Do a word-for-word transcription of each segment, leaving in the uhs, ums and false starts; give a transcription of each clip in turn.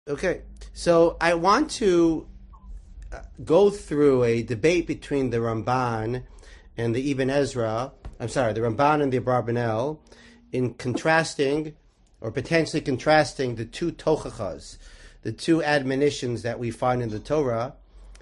Okay, so I want to uh, go through a debate between the Ramban and the Ibn Ezra. I'm sorry, the Ramban and the Abarbanel, in contrasting or potentially contrasting the two tochachas, the two admonitions that we find in the Torah,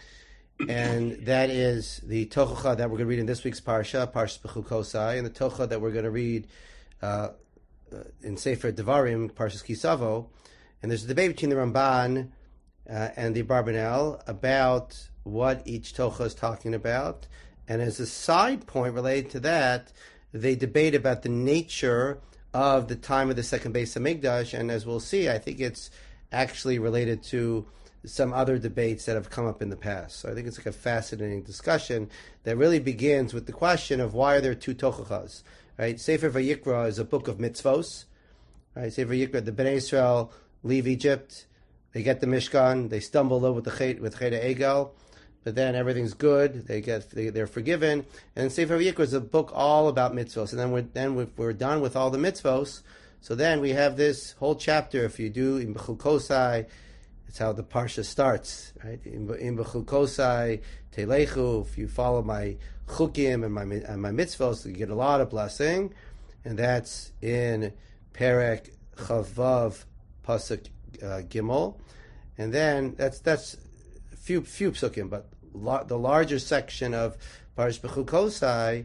and that is the tochacha that we're going to read in this week's parsha, Parshas Bechukosai, and the tochacha that we're going to read uh, uh, in Sefer Devarim, Parshas Kisavo. And there's a debate between the Ramban uh, and the Abarbanel about what each tocha is talking about. And as a side point related to that, they debate about the nature of the time of the second Beis Hamikdash. And as we'll see, I think it's actually related to some other debates that have come up in the past. So I think it's like a fascinating discussion that really begins with the question of why are there two tochachas, right? Sefer Vayikra is a book of mitzvos, right? Sefer Vayikra, the Bnei Israel leave Egypt, they get the Mishkan, they stumble over with the Chet, with Chet Egel, but then everything's good. They get they, they're forgiven. And Sefer Vayikra is a book all about mitzvos. And then we're then we're, we're done with all the mitzvos. So then we have this whole chapter. If you do in Bechukosai, it's how the parsha starts, right? In Bechukosai Telechu. If you follow my chukim and my and my mitzvos, you get a lot of blessing, and that's in Perek Chavav Pasuk uh, Gimel, and then that's that's few few psukim, but la- the larger section of Parshas Bechukosai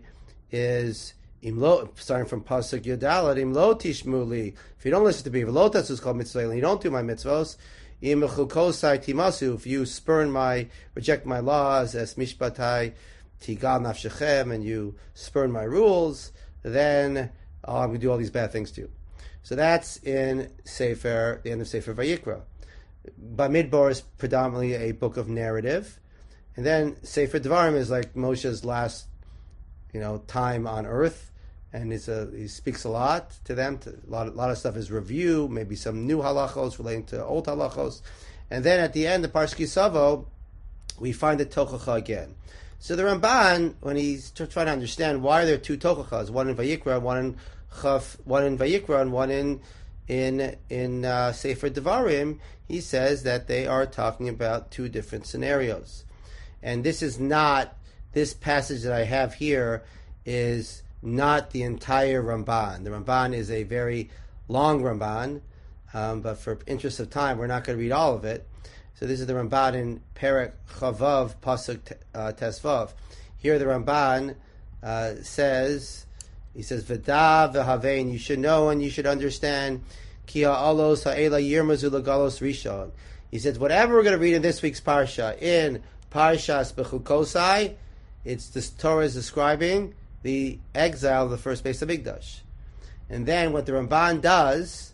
is imlo, starting from Pasuk Yodalat, imlo tishmuli. If you don't listen to me, v'lo tasus kol mitzvah, and you don't do my mitzvos, im Bechukosai timasu. If you spurn my, reject my laws, as mishpatai tigal nafshechem, and you spurn my rules, then oh, I'm going to do all these bad things to you. So that's in Sefer, the end of Sefer Vayikra. Bamidbar is predominantly a book of narrative, and then Sefer Devarim is like Moshe's last, you know, time on earth, and it's a, he speaks a lot to them. To, a lot, a lot of stuff is review, maybe some new halachos relating to old halachos, and then at the end, the Parshas Kisavo, we find the tochacha again. So the Ramban, when he's trying to understand why are there two tochachas, one in Vayikra, one in Chaf, one in Vayikra and one in in in uh, Sefer Devarim, he says that they are talking about two different scenarios, and this is not this passage that I have here is not the entire Ramban. The Ramban is a very long Ramban, um, but for interest of time, we're not going to read all of it. So this is the Ramban in Perek Chavav Pasuk uh, Tesvav. Here the Ramban uh, says. He says, "V'da v'havein." You should know and you should understand. Ki ha'alos ha'ela yirmazu l'galos rishon. He says, whatever we're going to read in this week's parsha, in Parshas Bechukosai, it's the Torah is describing the exile of the first Beis Hamikdash. And then what the Ramban does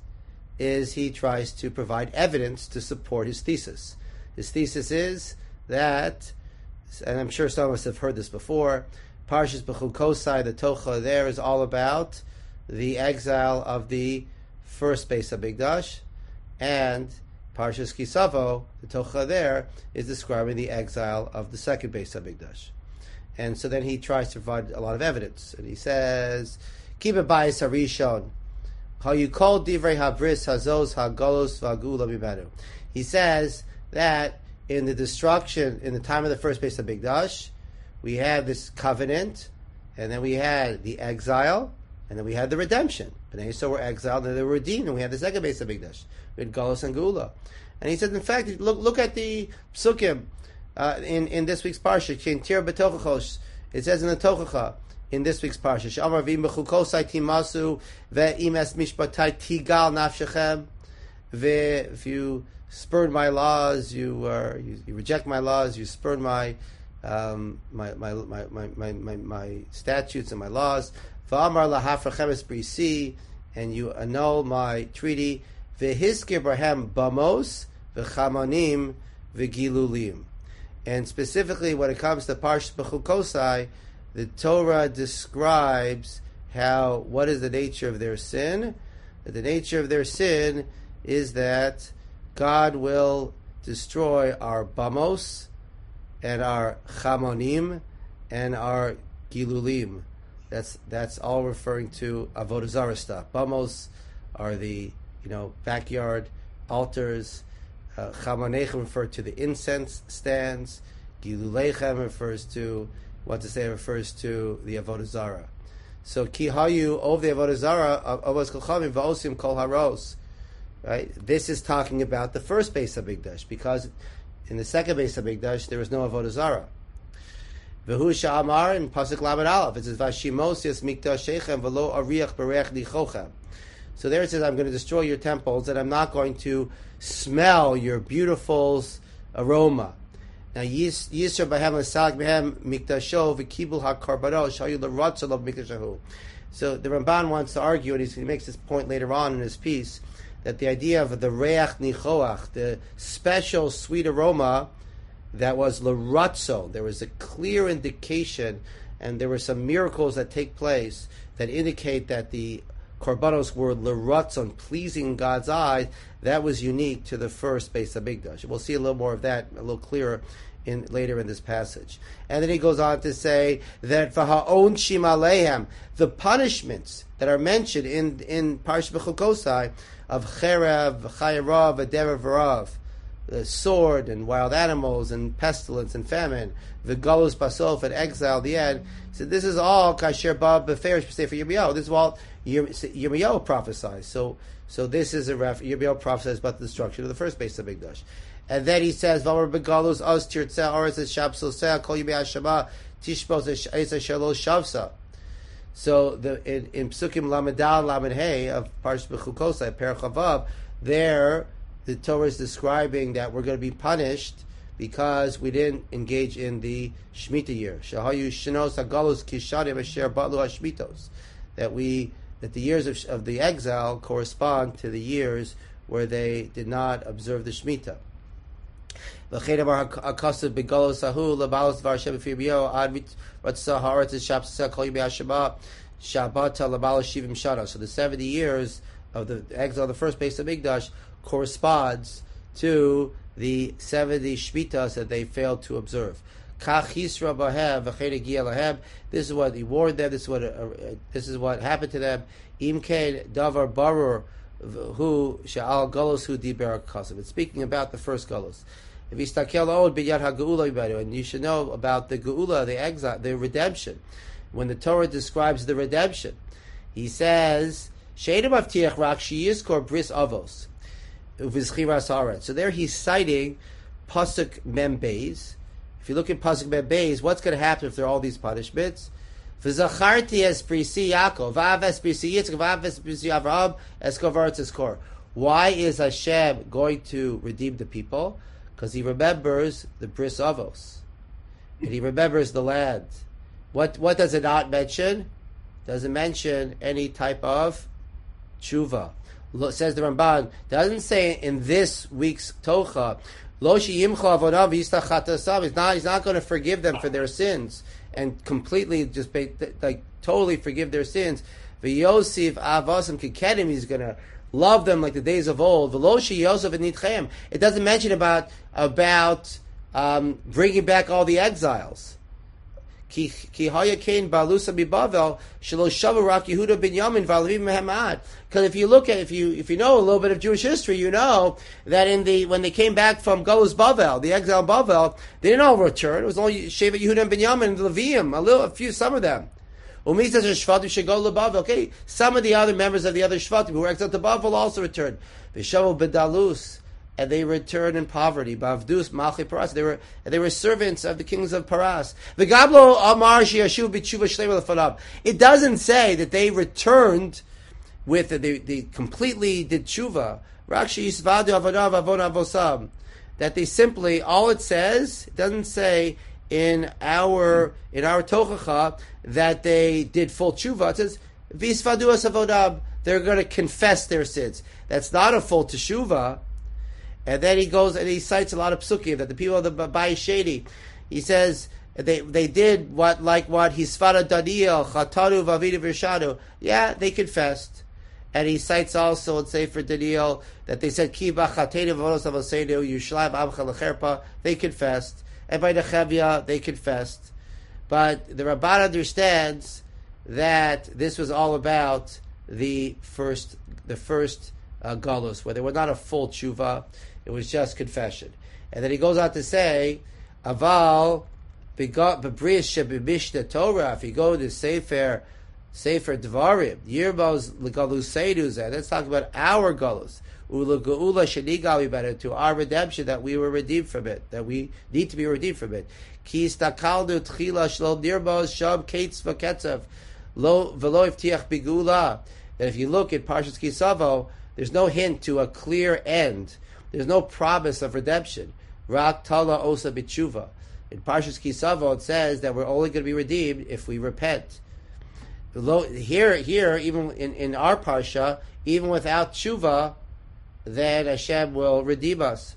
is he tries to provide evidence to support his thesis. His thesis is that, and I'm sure some of us have heard this before, Parshas Bechukosai, the Tocha there is all about the exile of the first Beis Hamikdash, and Parshas Kisavo, the Tocha there, is describing the exile of the second Beis Hamikdash. And so then he tries to provide a lot of evidence, and he says, "Kiba Bayis Harishon, how you call divrei habris hazos hagolos v'agula mimenu." He says that in the destruction, in the time of the first Beis Hamikdash, we had this covenant, and then we had the exile, and then we had the redemption. Bnei Yisrael were exiled, and they were redeemed, and we had the second Beis Hamikdash. We had Galus and Gula. And he said, in fact, look look at the psukim uh, in, in this week's parsha. It says in the Tochacha, in this week's parsha, Sh'amar v'im b'chukosai timasu ve'im es mishpatai tigal nafshechem. If you spurn my laws, you, uh, you, you reject my laws, you spurn my Um, my, my, my, my, my, my, my statutes and my laws, V'amar lahafrachemes brisi, and you annul my treaty, V'hiskir brahem bamos, v'chamanim, v'gilulim. And specifically when it comes to Parshas Bechukosai, the Torah describes how, what is the nature of their sin? That the nature of their sin is that God will destroy our bamos, and our chamonim, and our gilulim. That's that's all referring to avodah zarah stuff. Bamos are the you know backyard altars, Uh, Chamonechem referred to the incense stands. Gilulechem refers to, what to say, refers to the Avodah Zarah. So ki hayu of the Avodah Zarah avos kolchamim va'osim kol haros. Right. This is talking about the first Beis Hamikdash, because in the second Beis Hamikdash there was no Avodah Zarah. V'hu sha'amar in pasuk lamed aleph it says vashimosias mikdashechem v'lo ariach berech nichochem. So there it says, I'm going to destroy your temples and I'm not going to smell your beautiful aroma. Now, Yisra b'hem l'sag b'hem mikdasho v'kibul ha'karbaro shayu l'ratzol of mikdashahu. So the Ramban wants to argue, and he makes this point later on in his piece, that the idea of the reach nichoach, the special sweet aroma that was l'ratzo, there was a clear indication, and there were some miracles that take place that indicate that the korbanos were l'ratzon, pleasing in God's eyes. That was unique to the first Beis Hamikdash. We'll see a little more of that, a little clearer in later in this passage. And then he goes on to say that v'ha'on shim alehem, the punishments that are mentioned in in Parashat Bechukosai of cherev, chayarav, adever v'rav, the sword and wild animals and pestilence and famine, the galus basof and exile, the end. So this is all kasher ba beferish b'sefer Yirmiyahu. This is all Yirmiyahu prophesies. So so this is a ref. Yirmiyahu prophesies about the destruction of the first Beis Hamikdash. And then he says, "V'amar begalus os tirtzeh oretz shabsoseh kol yimei hashama tishbos eisa shalosh shavsa." So the in, in Psukim Lamedal Lamed Hey of Parashat Bechukosai Perach Chavav, there the Torah is describing that we're going to be punished because we didn't engage in the Shemitah year. Shahayu shenos hagalus kishadim asher batlu hashmitos. That we that the years of, of the exile correspond to the years where they did not observe the Shemitah. So the seventy years of the exile of the first Beis Hamikdash corresponds to the seventy Shmitas that they failed to observe. This is what he warned them. This is what uh, this is what happened to them. Imkein davar barur who sha'al galus hu diber kasav. It's speaking about the first galus. If you stakel od b'yad ha'geula, and you should know about the geula, the exile, the redemption. When the Torah describes the redemption, he says she'edim avtiach rak she'yizkor bris avos uvizchiras haaretz. So there he's citing pasuk mem beis. If you look at pasuk mem beis, what's going to happen if there are all these punishments? V'zacharti es brisi Yaakov, v'av es brisi Yitzchak, v'av es brisi Avraham, es kovaretz es kor. Why is Hashem going to redeem the people? Because he remembers the bris avos, and he remembers the land. What what does it not mention? Doesn't mention any type of tshuva. Says the Ramban, doesn't say in this week's tocha, lo sheyimcha avodav yistachat. He's not he's not going to forgive them for their sins and completely just pay, like totally forgive their sins. V'yosif avosam kikedim, he's going to love them like the days of old. V'loshi Yosef and Nitchem. It doesn't mention about about um, bringing back all the exiles. Ki haya kain balusa bibavel shelo shavu rak Yehuda Binyamin v'alavim mehamad. Because if you look at if you if you know a little bit of Jewish history, you know that in the when they came back from Galus Bavel, the exile Bavel, they didn't all return. It was only Shevet Yehuda and Binyamin and Levium, a little, a few, some of them. Okay, some of the other members of the other Shvatim who were exiled to Bavel also returned. Vishavu bedalus, and they returned in poverty. Bavdus malchi paras, they were they were servants of the kings of Paras. The Gablo Amar Shiashu b'tshuva shleima lefanab. It doesn't say that they returned with they they completely did tshuva. Rakshi yisvadu avodav avon avosam. That they simply, all it says, it doesn't say in our in our tochacha that they did full tshuva. It says visvadu asavodab. They're going to confess their sins. That's not a full teshuva. And then he goes and he cites a lot of psukim that the people of the Bayis Sheni, he says they they did what like what Hisfara Daniel Chataru Vavidu Vishadu. Yeah, they confessed. And he cites also in Sefer Daniel that they said Ki b'chatenu v'vonos avosenu Yushlaim Amcha Lecherpa. They confessed. And by Nehemiah, they confessed. But the Ramban understands that this was all about the first, the first uh, galus, where they were not a full tshuva. It was just confession. And then he goes on to say, Aval begot bebrish shebibishta Torah. If you go to Sefer Sefer Dvarim, Yirbos legalus seiduzah. Let's talk about our galus. Ula geula shenigali better to our redemption, that we were redeemed from it, that we need to be redeemed from it. Ki istakaldu tchila shlo nirbos sham kates v'ketzav lo v'lo iftiach bigula. That if you look at Parshas Kisavo, there's no hint to a clear end. There's no promise of redemption. Rak tala osa b'tshuva. In Parshas Kisavo, it says that we're only going to be redeemed if we repent. Here, here, even in, in our parsha, even without tshuva, then Hashem will redeem us.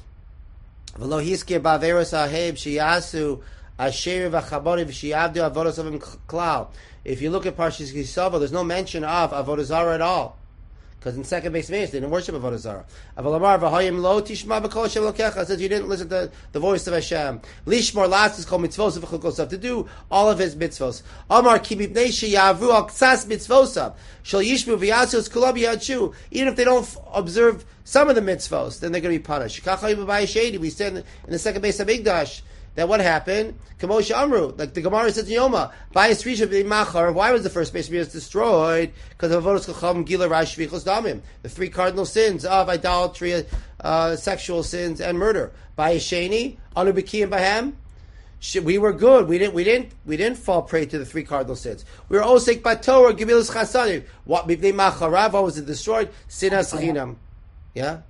V'lo hiskir ba'averos ha'heb shiyasu asher v'chaborim v'shiyavdu avodos avim klal. If you look at Parshas Kisavo, there's no mention of Avodah Zarah at all. Because in second base they didn't worship Avodah Zarah. Avalamar v'hayim lo tishma b'kol Hashem lokecha. Says you didn't listen to the voice of Hashem. Lishmor lasses kol mitzvos v'chukosav. To do all of his mitzvos. Amar ki mipnei sheyavru al ksas mitzvosav. Shal yishmu v'yasus kulam yadshu. Even if they don't f- observe some of the mitzvos, then they're going to be punished. Shikachayim b'bayishedi. We said in the second base of Mikdash that what happened? Kamosha Amru, like the Gemara says in Yoma, Bayis Risha b'Machar. Why was the first base of destroyed? Because of Avodos Chacham, Gila, Rash, Vichos, Damim, the three cardinal sins of idolatry, uh, sexual sins, and murder. Bayis Sheni, Anu B'Kiyim Bahem. We were good. We didn't. We didn't. We didn't fall prey to the three cardinal sins. We were Osek Batorah, Gemilas Chasadim. What b'Bnei Macharav? What was it destroyed? Sinas Chinam. Yeah.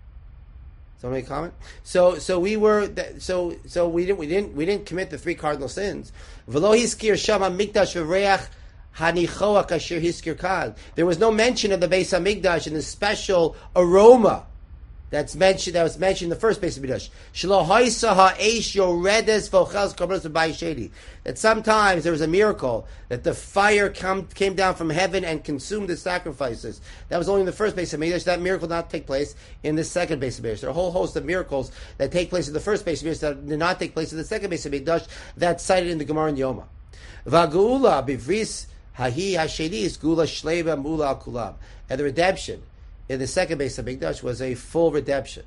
Somebody comment? So, so we were, so, so we didn't, we didn't, we didn't commit the three cardinal sins. V'lo hiskir shama mikdash v'reach hanichoach asher hiskir kan. There was no mention of the Beis Hamikdash and the special aroma that's mentioned, that was mentioned in the first Beis Hamikdash. Shelo haisa ha'esh yoredes v'ochels korbanos v'bayishedi. That sometimes there was a miracle that the fire come, came down from heaven and consumed the sacrifices. That was only in the first Beis Hamikdash. That miracle did not take place in the second Beis Hamikdash. There are a whole host of miracles that take place in the first Beis Hamikdash that did not take place in the second Beis Hamikdash. That's cited in the Gemara in Yoma. V'geula bivris hahi hasheni is gula shleva mula al kulam. And the redemption in the second Beis Hamikdash was a full redemption.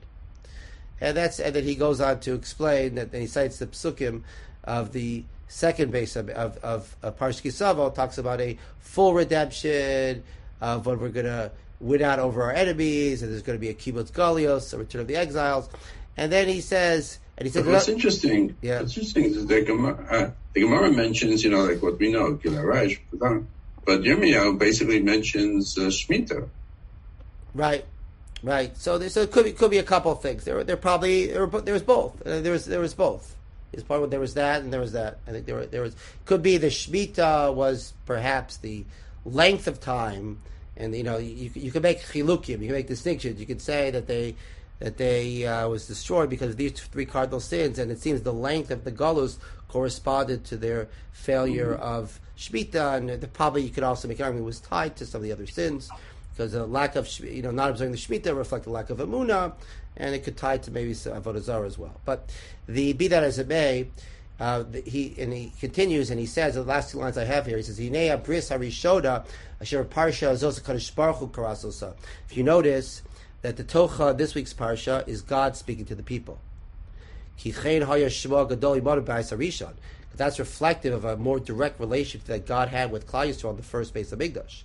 And that's, and then he goes on to explain that, and he cites the psukim of the second base of of, of, of Parshas Kisavo, talks about a full redemption of when we're going to win out over our enemies, and there's going to be a kibbutz galios, a return of the exiles. And then he says, and he says, "What's interesting? Yeah, what's interesting is the Gemara. Uh, the Gemara mentions, you know, like what we know, Gilarash, but Yirmiyahu basically mentions uh, Shemitah." Right, right. So, there, so it could be could be a couple of things. There, there probably there, were, there was both. Uh, there was there was both. Is part of, there was that and there was that. I think there were, there was could be the Shemitah was perhaps the length of time, and you know you you could make chilukim, you can make distinctions. You could say that they that they uh, was destroyed because of these three cardinal sins, and it seems the length of the galus corresponded to their failure mm-hmm. of Shemitah, and the, probably you could also make an argument was tied to some of the other sins. Because the lack of, you know, not observing the Shemitah reflect the lack of Emunah, and it could tie to maybe Avodah Zarah as well. But the be that as it may, uh, the, he and he continues and he says the last two lines I have here. He says, "Hinei bris harishoda asher parsha zos kadosh baruch hu karasosa." If you notice that the Tocha this week's parsha is God speaking to the people. Ki chen haya shema gadol imad b'ayis harishon. That's reflective of a more direct relationship that God had with Klal Yisrael on the first base of Mikdash.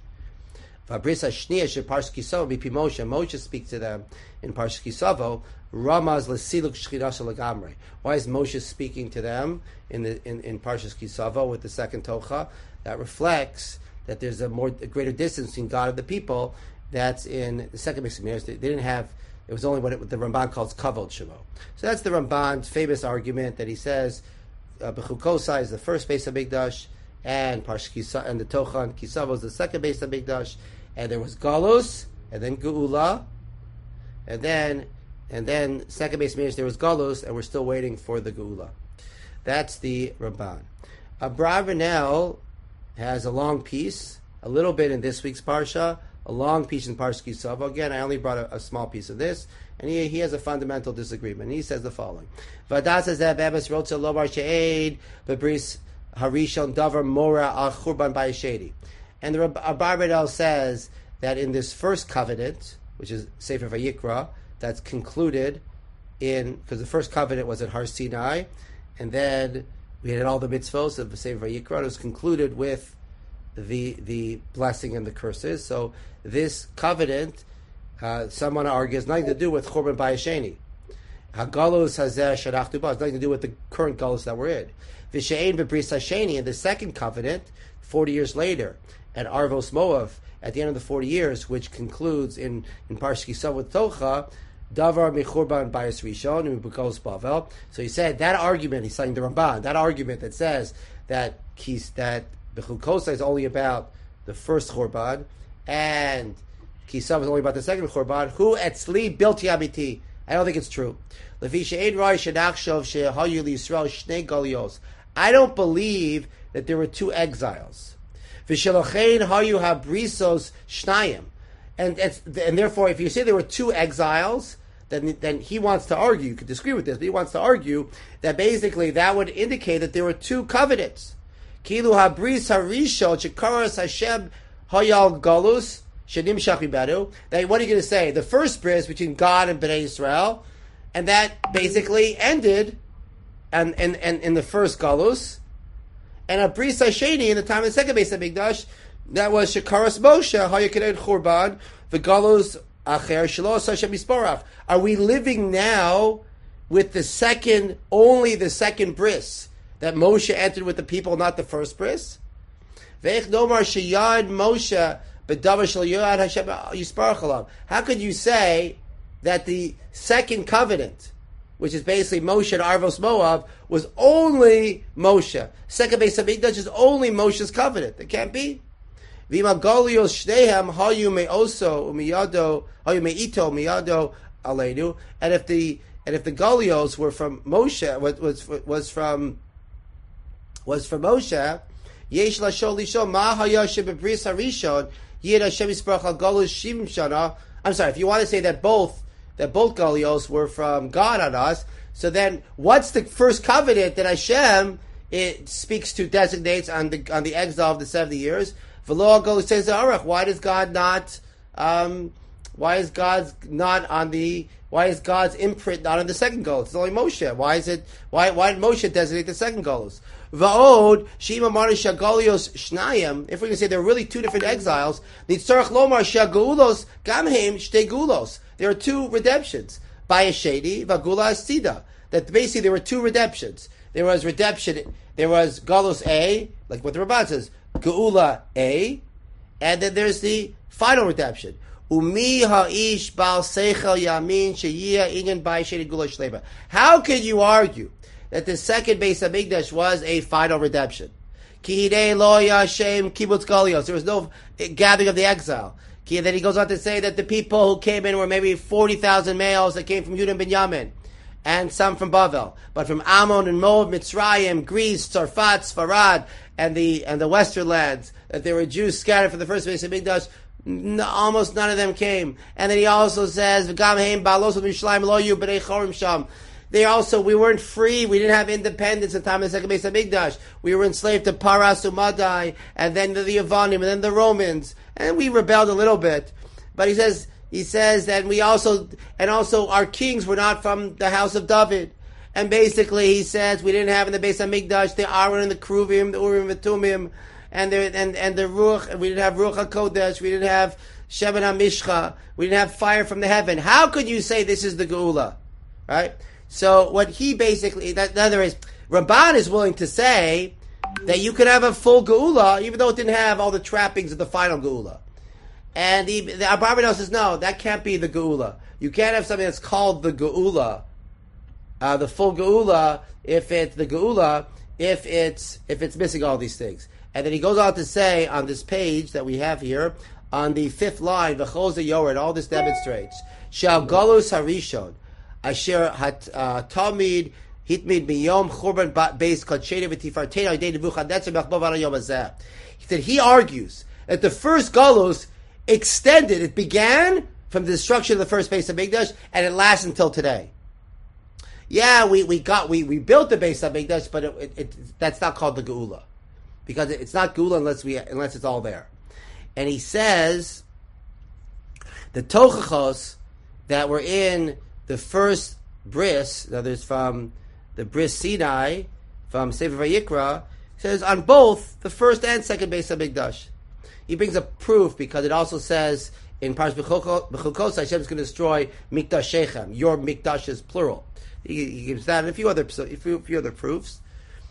Moshe speaks to them in Parshas Kisavo. Ramaz lesiluk shchina lagamre. Why is Moshe speaking to them in the in, in Parshas Kisavo with the second tocha? That reflects that there's a more a greater distance between God and the people. That's in the second Beis Hamikdash. They didn't have. It was only what, it, what the Ramban calls kavod shemo. So that's the Ramban's famous argument that he says Bechukosai is the first Beis Hamikdash, and Parshas Kisavo and the tocha and Kisavo is the second Beis Hamikdash. And there was Galus, and then Geula, and then and then second Beis Hamikdash there was Galus, and we're still waiting for the Geula. That's the Ramban. Abravanel has a long piece, a little bit in this week's parsha, a long piece in Parshas Kisavo. Again, I only brought a, a small piece of this, and he he has a fundamental disagreement. He says the following: Vadas zeh bebes rotza lobar she'ed bebris harishon davar mora al churban bayishedi. And the Abarbanel says that in this first covenant, which is Sefer Vayikra, that's concluded in, because the first covenant was at Har Sinai, and then we had all the mitzvos of the Sefer Vayikra. It was concluded with the the blessing and the curses. So this covenant, uh, someone argues, nothing to do with Churban Bayis Sheni. Hagalus hazeh sharachtu ba, nothing to do with the current galus that we're in. V'she'ein v'bris hasheni, in the second covenant, forty years later, at Arvos Moav, at the end of the forty years, which concludes in in Parshas Kisov with Tocha, Davar mechurban bayis rishon and b'kos bavel. So he said that argument. He's citing the Ramban. That argument that says that kis, that b'chukosa is only about the first churban and Kisov is only about the second churban. Who etzli bilti amiti? I don't think it's true. Levi she'ein roi shedachshov shehayu liyisrael shnei galios. I don't believe that there were two exiles. V'shelochein hayu habrisos shnayim. And, and therefore, if you say there were two exiles, then then he wants to argue, you could disagree with this, but he wants to argue that basically that would indicate that there were two covenants. Kilu habris harishon shekaras Hashem hayal galus shenim shachiberu. That what are you going to say? The first bris between God and Bnei Israel, and that basically ended and and, and in the first galus, and a bris hasheni in the time of the second Beis Hamikdash, that was shekaras Moshe hayakeded churban the galus. Are we living now with the second, only the second bris that Moshe entered with the people, not the first bris? How could you say that the second covenant, which is basically Moshe and Arvos Moav, was only Moshe? Second Beis Hamikdash is only Moshe's covenant. It can't be. And if the and if the Golios were from Moshe, was was, was from was from Moshe, yesh lashol lishol ma hayashem bebris harishon yid Hashem yisparach al Golios shivim shana. I'm sorry. If you want to say that both that both Golios were from God on us, so then what's the first covenant that Hashem it speaks to, designates on the on the exile of the seventy years? Says why does God not? Um, why is God not on the? Why is God's imprint not on the second goal? It's only Moshe. Why is it? Why why did Moshe designate the second goals? Va'od shima marisha galios shnayim. If we're going to say there are really two different exiles, nitzarach lomar shagulos gamheim shtei gulos. There are two redemptions. Bayeshedi vagula asida. That basically there were two redemptions. There was redemption. There was galos A, like what the Ramban says. Geula A, and then there's the final redemption. Umi ha'ish bal seichel yamin sheyia inyan ba'ishedi gula shleba. How can you argue that the second Beis Hamikdash was a final redemption? Ki hidei lo yashem kibbutz galios. There was no gathering of the exile. Ki, then he goes on to say that the people who came in were maybe forty thousand males that came from Judah and Binyamin, and some from Bavel, but from Ammon and Moab, Mitzrayim, Greece, Tzarfat, Sfarad, and the and the western lands, that there were Jews scattered for the first Beis Hamikdash. No, almost none of them came. And then he also says, "V'gam heim ba'los u'mishlayim lo yu b'nei chorim sham." They also, we weren't free. We didn't have independence at the time of the second Beis Hamikdash. We were enslaved to Paras Umadai, and then to the Yavanim, and then the Romans, and we rebelled a little bit. But he says. He says that we also, and also our kings were not from the house of David. And basically he says we didn't have in the Beis Hamikdash the Aaron and the Kruvim, the Urim and Tumim, and the, and, and the Ruach, we didn't have Ruach HaKodesh, we didn't have Shemen HaMishcha, we didn't have fire from the heaven. How could you say this is the Geula? Right? So what he basically, that, in other words, Ramban is willing to say that you could have a full Geula, even though it didn't have all the trappings of the final Geula. And the, the Abarbanel says, no, that can't be the Geula. You can't have something that's called the Geula, uh, the full Geula, if it's the Geula, if it's if it's missing all these things. And then he goes on to say on this page that we have here, on the fifth line, V'chol ze yored, all this demonstrates, Shal galus harishon, asher hat tamid hitmid miyom churban beis kodshei v'tifartei idei Nebuchadnezzar mechbov al hayom hazeh. He said he argues that the first galus extended. It began from the destruction of the first Beis Hamikdash, and it lasts until today. Yeah, we, we got we, we built the Beis Hamikdash, but it, it, it, that's not called the Geula, because it, it's not Geula unless we unless it's all there. And he says the Tochachos that were in the first bris, in other words, from the bris Sinai, from Sefer Vayikra, says on both the first and second Beis HaMikdash. He brings a proof because it also says in Parsh B'chukos, Hashem is going to destroy Mikdash Shechem. Your Mikdash is plural. He, he gives that and a few other a few, a few other proofs,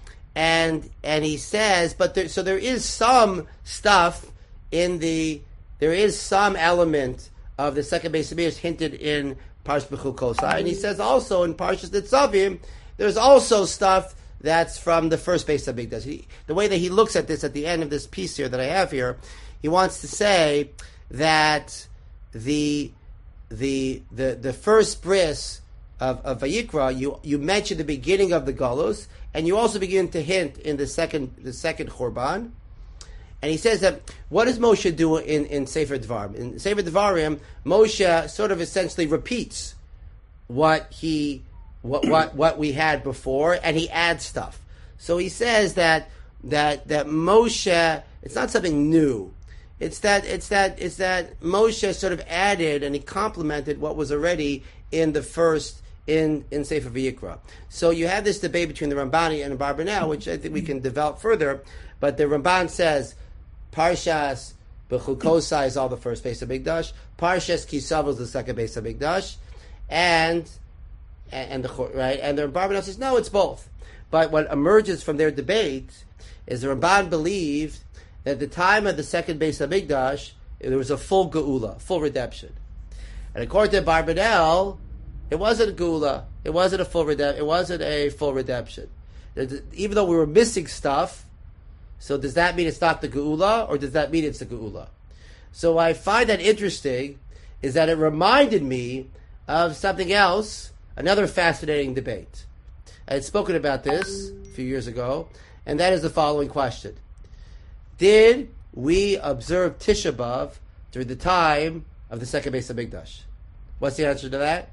and and he says, but there, so there is some stuff in the there is some element of the second Beis HaMikdash hinted in Parsh B'chukos, and he says also in Parshas Nitzavim there's also stuff that's from the first Beis HaMikdash. He, the way that he looks at this at the end of this piece here that I have here, he wants to say that the the the the first bris of, of Vayikra, you you mention the beginning of the Galus, and you also begin to hint in the second the second Churban. And he says that what does Moshe do in, in Sefer Dvarim? In Sefer Dvarim, Moshe sort of essentially repeats what he what what what we had before, and he adds stuff. So he says that that that Moshe, it's not something new. It's that it's that it's that Moshe sort of added and he complemented what was already in the first in in Sefer Vayikra. So you have this debate between the Rambani and the Barbanel, which I think we can develop further. But the Ramban says Parshas B'chukosai is all the first Beis HaMikdash. Parshas Kisavos is the second Beis HaMikdash, and and the right and the Barbanel says no, it's both. But what emerges from their debate is the Ramban believed that at the time of the second Beis HaMikdash there was a full geula, full redemption, and according to Barbanel, it wasn't geula, it wasn't a full redemption, it wasn't a full redemption. Even though we were missing stuff. So does that mean it's not the Geula, or does that mean it's the Geula? So I find that interesting is that it reminded me of something else, another fascinating debate. I had spoken about this a few years ago, and that is the following question. Did we observe Tisha B'Av during the time of the second Beis HaMikdash? What's the answer to that?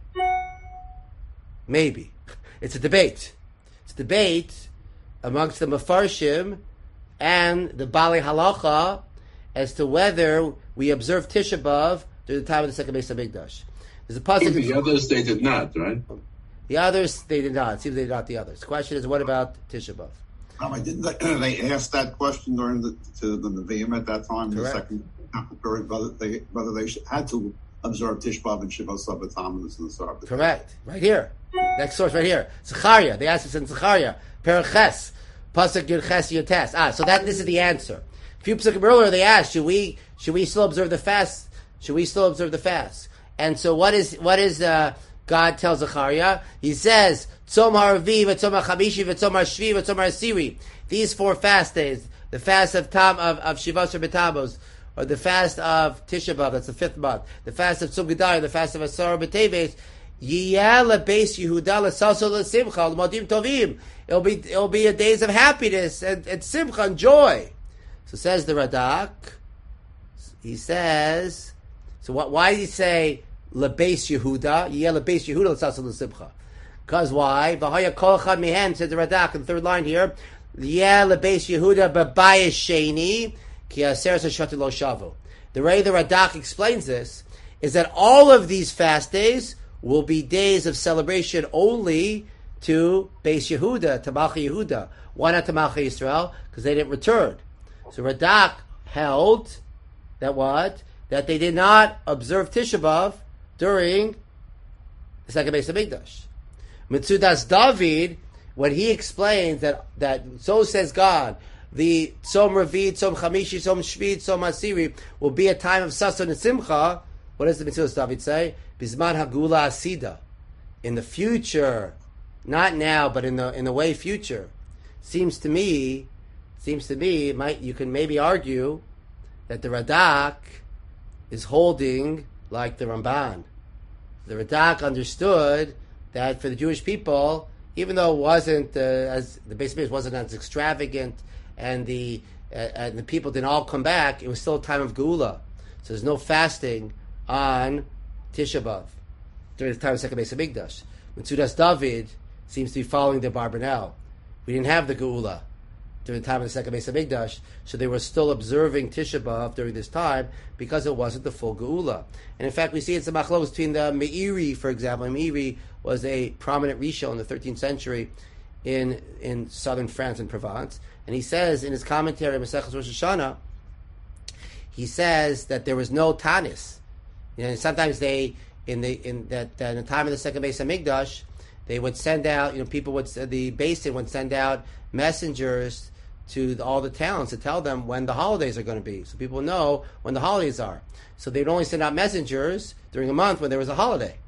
Maybe. It's a debate. It's a debate amongst the Mefarshim and the Bali Halacha as to whether we observe Tisha B'Av during the time of the second Beis HaMikdash. There's a pasuk. The others they did not, right? The others they did not. It seems they did not the others. The question is, what about Tisha B'Av? Um, I didn't they ask that question during the to the Nevi'im at that time, Correct. the second period, whether they whether they had to observe Tisha B'Av and Shiva Sabbatam and the Sarah. Correct. Right here. Next source right here. Zechariah. They asked us in Zechariah. Perches. Pasuk Yud Ches Yud Tes. Ah, so that this is the answer. A few pasukim earlier they asked, should we should we still observe the fast? Should we still observe the fast? And so what is what is uh, God tells Zechariah? He says, Tzom HaRavi, V'Tzom HaChamishi, V'Tzom HaShvi, V'Tzom HaSiri. These four fast days, the fast of Tam of, of Shivasar B'Tammuz, or the fast of Tisha B'Av, that's the fifth month, the fast of Tzum Gedar, the fast of Asar B'Teves, Yiyah LeBeis Yehuda L'Sasol L'Simcha L'Modim Tovim. It'll be it'll be a days of happiness and, and simcha and joy. So says the Radak. He says, so what? Why did he say LeBeis Yehuda? Yiyah LeBeis Yehuda L'Sasol L'Simcha. Because why? V'Haya Kol Echad Mihem, says the Radak in the third line here. Yiyah LeBeis Yehuda B'Bayis Sheni Ki Aseres Hashati Lo Shavu. The way the Radak explains this is that all of these fast days will be days of celebration only to Beis Yehuda, to Malchei Yehuda. Why not to Malchei Yisrael? Because they didn't return. So Radak held that what? That they did not observe Tisha B'Av during the second Beis HaMikdash. Mitzudas David, when he explains that, that so says God, the Tzom Ravi, Tzom Chamishi, Tzom Shvi, Tzom Asiri will be a time of Sason and Simcha. What does the Mitzudas David say? Bizman Hagula Asida. In the future, not now, but in the in the way future, seems to me, seems to me, might you can maybe argue that the Radak is holding like the Ramban. The Radak understood that for the Jewish people, even though it wasn't uh, as the Beis Hamikdash wasn't as extravagant, and the uh, and the people didn't all come back, it was still a time of Geula. So there's no fasting on Tisha B'Av during the time of the second Beis Hamikdash. Mitzudas David seems to be following the Barbanel. We didn't have the Geula, during the time of the second Beis Hamikdash, so they were still observing Tisha B'Av during this time because it wasn't the full Geula. And in fact, we see it's a machlokes between the Meiri, for example. Meiri was a prominent Rishon in the thirteenth century in in southern France and Provence, and he says in his commentary on Maseches Rosh Hashanah, he says that there was no Tanis. You know, sometimes they in the in that, that in the time of the second Beis Hamikdash, they would send out, you know, people would the Basin would send out messengers to the, all the towns to tell them when the holidays are going to be, so people know when the holidays are. So they'd only send out messengers during a month when there was a holiday.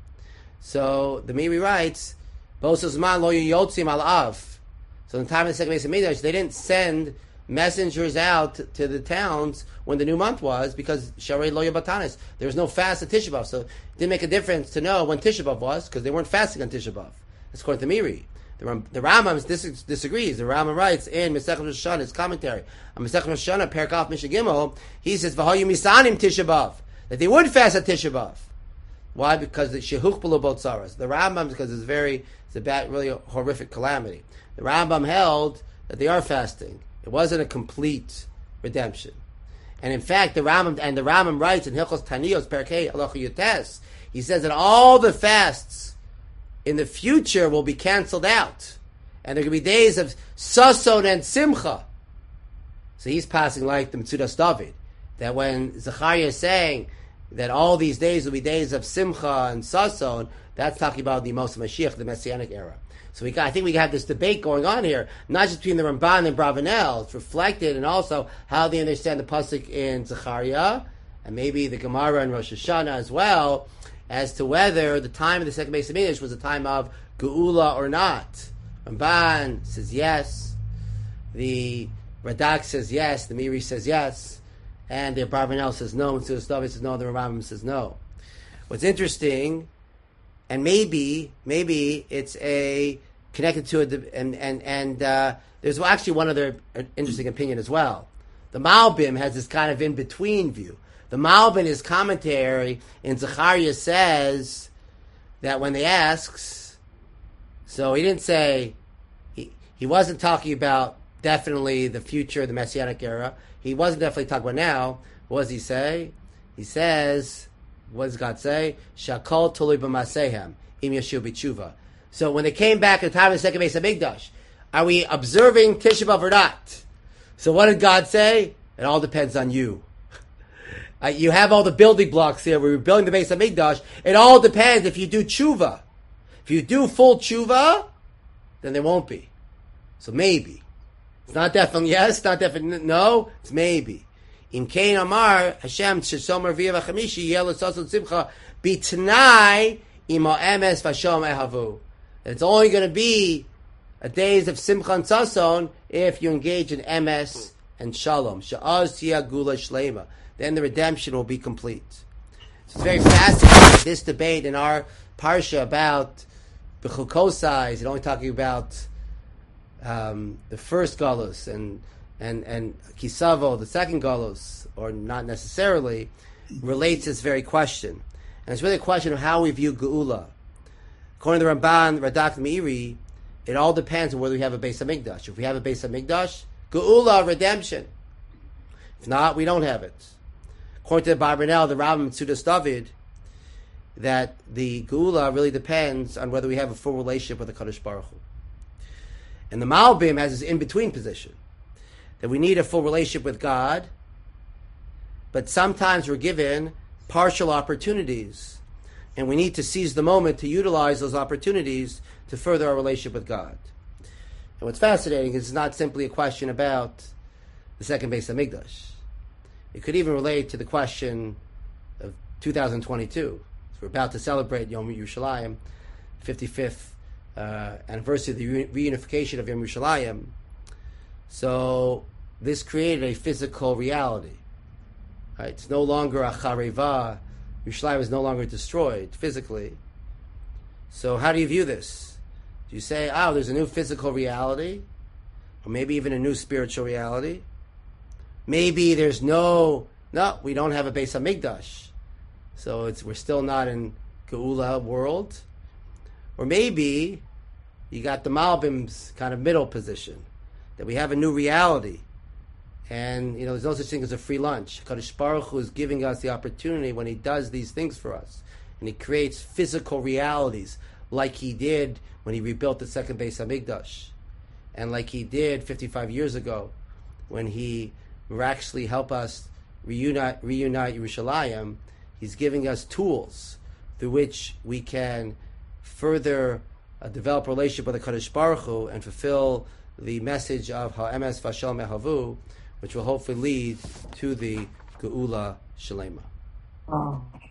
So the Meiri writes, "Bosuzman lo yotzim al av." So in the time of the second Beis Hamikdash, they didn't send messengers out to, to the towns when the new month was, because Sharei lo yabatanis, there was no fast at Tisha B'Av, so it didn't make a difference to know when Tisha B'Av was, because they weren't fasting on Tisha B'Av. That's according to Meiri. The, Ram, the Rambam dis- disagrees. The Rambam writes in Masechet Rosh Hashanah, his commentary on Masechet Rosh Hashanah, Perek Aleph Mishnah Gimel, he says, "V'hayu misanim Tisha B'Av," that they would fast at Tisha B'Av. Why? Because the shehuch below both tzaras. The Rambam, because it's very, it's a bad, really a horrific calamity. The Rambam held that they are fasting. It wasn't a complete redemption. And in fact, the Rambam, and the Rambam writes in Hilchos Taniyos, Perkei Halacha Yutes, he says that all the fasts in the future will be canceled out. And there are going to be days of Sason and Simcha. So he's passing like the Metzudas David, that when Zechariah is saying that all these days will be days of Simcha and Sason, that's talking about the Moshe Mashiach, the Messianic era. So we got, I think we have this debate going on here, not just between the Ramban and Bravanel. It's reflected, and also how they understand the pasuk in Zechariah, and maybe the Gemara and Rosh Hashanah as well, as to whether the time of the second Beis Hamikdash was a time of Geula or not. Ramban says yes, the Radak says yes, the Meiri says yes, and the Bravanel says no, and Metzudas David says no, the Rambam says no. What's interesting, and maybe maybe it's a connected to it, and and and uh, there's actually one other interesting opinion as well. The Malbim has this kind of in between view. The Malbim, in his commentary in Zechariah, says that when they asks, so he didn't say he he wasn't talking about definitely the future, the Messianic era. He wasn't definitely talking about now. What does he say? He says, what does God say? Shakol tolui b'masehem im yashu b'tshuva. So when they came back at the time of the second Beis Hamikdash, are we observing Tisha B'Av or not? So what did God say? It all depends on you. Uh, you have all the building blocks here. We're building the Beis Hamikdash. It all depends if you do tshuva. If you do full tshuva, then there won't be. So maybe. It's not definitely yes, not definitely no, it's maybe. Im Kain Amar, Hashem, Shesomer V'yeva Chamishi, Yelo Sosun Simcha, B'tnai, Imo Emes V'ashom Ehavu. It's only going to be a days of Simcha and Sason if you engage in Emes and Shalom. Sha'az Tia Gula Shlema. Then the redemption will be complete. So it's very fascinating, this debate in our Parsha about B'chukosai, is only talking about um, the first Galus, and and and Kisavo, the second Galus, or not necessarily, relates this very question. And it's really a question of how we view Geula. According to the Ramban, Radak Meiri, it all depends on whether we have a Beis Hamikdash. If we have a Beis Hamikdash, Geula, redemption. If not, we don't have it. According to the Barbanel, the Rambam Metzudas David, that the Geula really depends on whether we have a full relationship with the Kadosh Baruch Hu. And the Malbim has this in-between position, that we need a full relationship with God, but sometimes we're given partial opportunities, and we need to seize the moment to utilize those opportunities to further our relationship with God. And what's fascinating is it's not simply a question about the second Beis Hamikdash. It could even relate to the question of two thousand twenty-two. So we're about to celebrate Yom Yerushalayim, fifty-fifth uh, anniversary of the reunification of Yom Yerushalayim. So this created a physical reality. Right? It's no longer a chareva. Yerushalayim is no longer destroyed physically. So how do you view this? Do you say, oh, there's a new physical reality? Or maybe even a new spiritual reality? Maybe there's no, no, we don't have a Beis Hamikdash. So it's we're still not in Geula world. Or maybe you got the Malbim's kind of middle position, that we have a new reality. And, you know, there's no such thing as a free lunch. Kadosh Baruch Hu is giving us the opportunity when he does these things for us. And he creates physical realities like he did when he rebuilt the second Beis Hamikdash. And like he did fifty-five years ago when he miraculously helped us reunite, reunite Yerushalayim. He's giving us tools through which we can further uh, develop a relationship with the Kadosh Baruch Hu and fulfill the message of Ha'emes V'Shel Mehavu, which will hopefully lead to the Geula Shalema. Oh.